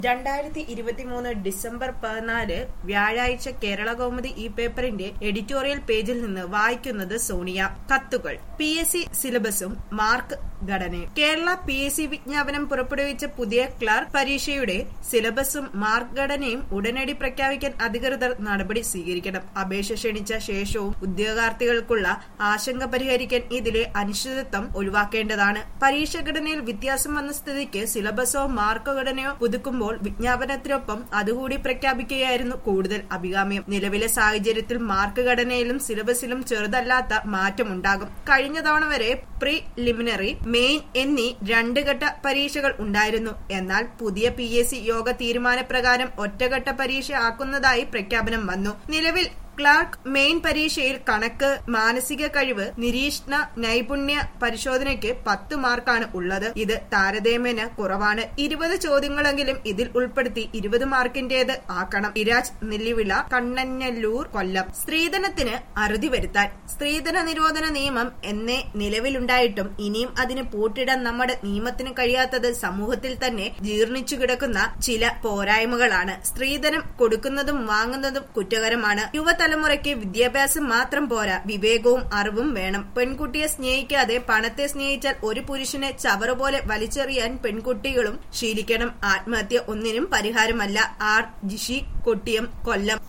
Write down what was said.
2023 December 14 വ്യാഴാഴ്ച കേരളകൗമുദി ഈ പേപ്പറിന്റെ എഡിറ്റോറിയൽ പേജിൽ നിന്ന് വായിക്കുന്നത് സോണിയ. കത്തുകൾ. PSC സിലബസും മാർക്ക് ഘടനയും. കേരള PSC വിജ്ഞാപനം പുറപ്പെടുവിച്ച പുതിയ ക്ലർക്ക് പരീക്ഷയുടെ സിലബസും മാർക്ക് ഘടനയും ഉടനടി പ്രഖ്യാപിക്കാൻ അധികൃതർ നടപടി സ്വീകരിക്കണം. അപേക്ഷ ക്ഷണിച്ച ശേഷവും ഉദ്യോഗാർത്ഥികൾക്കുള്ള ആശങ്ക പരിഹരിക്കാൻ ഇതിലെ അനിശ്ചിതത്വം ഒഴിവാക്കേണ്ടതാണ്. പരീക്ഷ ഘടനയിൽ വ്യത്യാസം വന്ന സ്ഥിതിക്ക് സിലബസോ മാർക്ക് ഘടനയോ പുതുക്കുമ്പോൾ വിജ്ഞാപനത്തിനൊപ്പം അതുകൂടി പ്രഖ്യാപിക്കുകയായിരുന്നു കൂടുതൽ അഭികാമ്യം. നിലവിലെ സാഹചര്യത്തിൽ മാർക്ക് ഘടനയിലും സിലബസിലും ചെറുതല്ലാത്ത മാറ്റമുണ്ടാകും. കഴിഞ്ഞ തവണ വരെ പ്രിലിമിനറി, മെയിൻ എന്നീ രണ്ട് ഘട്ട പരീക്ഷകൾ ഉണ്ടായിരുന്നു. എന്നാൽ പുതിയ PSC യോഗ തീരുമാനപ്രകാരം ഒറ്റഘട്ട പരീക്ഷ ആക്കുന്നതായി പ്രഖ്യാപനം വന്നു. നിലവിൽ ക്ലർക്ക് മെയിൻ പരീക്ഷയിൽ കണക്ക്, മാനസിക കഴിവ്, നിരീക്ഷണ നൈപുണ്യ പരിശോധനയ്ക്ക് 10 മാർക്കാണ് ഉള്ളത്. ഇത് താരതമ്യേന കുറവാണ്. 20 ചോദ്യങ്ങളെങ്കിലും ഇതിൽ ഉൾപ്പെടുത്തി 20 മാർക്കിന്റേത് ആക്കണം. ഇരാജ് നെല്ലിവിള, കണ്ണനല്ലൂർ, കൊല്ലം. സ്ത്രീധനത്തിന് അറുതി വരുത്താൻ. സ്ത്രീധന നിരോധന നിയമം എന്നേ നിലവിലുണ്ടായിട്ടും ഇനിയും അതിന് പൂട്ടിടാൻ നമ്മുടെ നിയമത്തിന് കഴിയാത്തത് സമൂഹത്തിൽ തന്നെ ജീർണിച്ചു കിടക്കുന്ന ചില പോരായ്മകളാണ്. സ്ത്രീധനം കൊടുക്കുന്നതും വാങ്ങുന്നതും കുറ്റകരമാണ്. യുവതലമുറയ്ക്ക് വിദ്യാഭ്യാസം മാത്രം പോരാ, വിവേകവും അറിവും വേണം. പെൺകുട്ടിയെ സ്നേഹിക്കാതെ പണത്തെ സ്നേഹിച്ചാൽ ഒരു പുരുഷനെ ചവറുപോലെ വലിച്ചെറിയാൻ പെൺകുട്ടികളും ശീലിക്കണം. ആത്മഹത്യ ഒന്നിനും പരിഹാരമല്ല. ആർ. ജിഷി, കൊട്ടിയം, കൊല്ലം.